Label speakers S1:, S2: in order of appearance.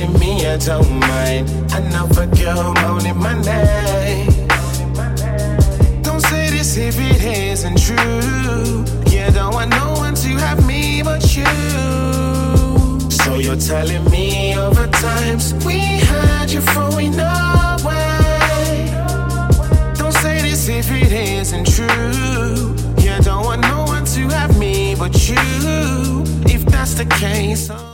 S1: telling me I don't mind. Another girl moaning my name. Don't say this if it isn't true. You don't want no one to have me but you. So you're telling me over times we had you throwing away. Don't say this if it isn't true. You don't want no one to have me but you. If that's the case,